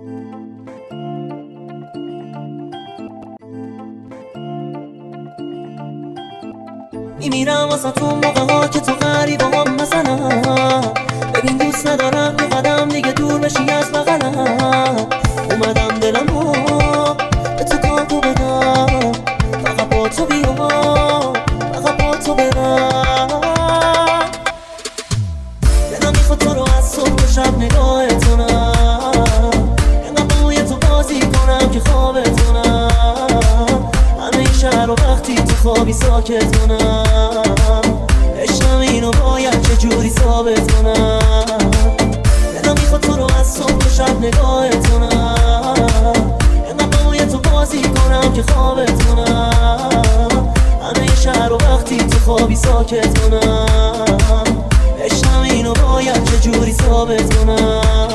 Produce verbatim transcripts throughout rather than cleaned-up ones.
میمیرم واسه تو موقع ها که تو غریبه هم مثلا. ببین دوست ندارم یه قدم دیگه دور بشی از بغلم. اومدم دلمو به تو کاتو بدم، فقط با تو بیام، فقط با تو برم. دلم میخواد تو رو از صبح و شب نگاهتونم، اینقدر بوی تو بازی کنم که خوابتونم. همه این شهر رو وقتی تو خوابی ساکت کنم. عشقم اینو باید چجوری ثابت کنم. دلم میخواد تو رو از صبح و شب نگاهتونم، اینقدر بوی تو بازی کنم که خوابتونم. همه این شهر رو وقتی تو خوابی ساکت کنم. عشقم اینو باید چجوری ثابت کنم.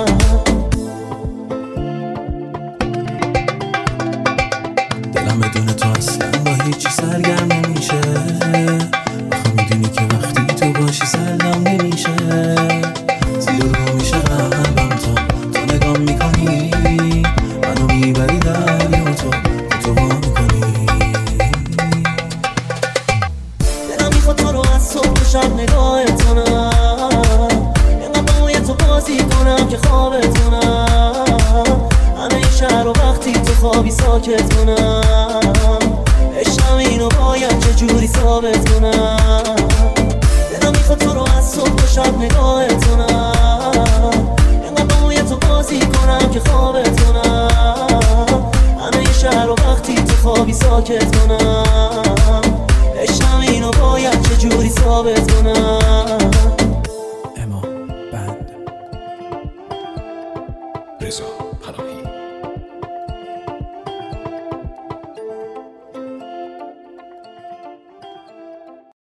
دلم بدون تو اصلا با هیچی سرگرم نمیشه. آخه میدونی که وقتی تو باشی سردم نمیشه. زیر رو میشه قلبم تا تو نگام میکنی، منو میبری دریا تو تو وا میکنی. دلم میخواد تو رو از صبح و شب نگاهتونم، اینقدر بوی تو بازی کنم که خوابتونم. همه این شهر رو وقتی تو خوابی ساکت کنم. عشقم اینو باید چجوری ثابت کنم. دلم میخواد تو رو از صبح و شب نگاهتونم، اینقدر بوی تو بازی کنم که خوابتونم. همه این شهر رو وقتی تو خوابی ساکت کنم. عشقم اینو باید چجوری ثابت کنم. اما بند رضا پناهی.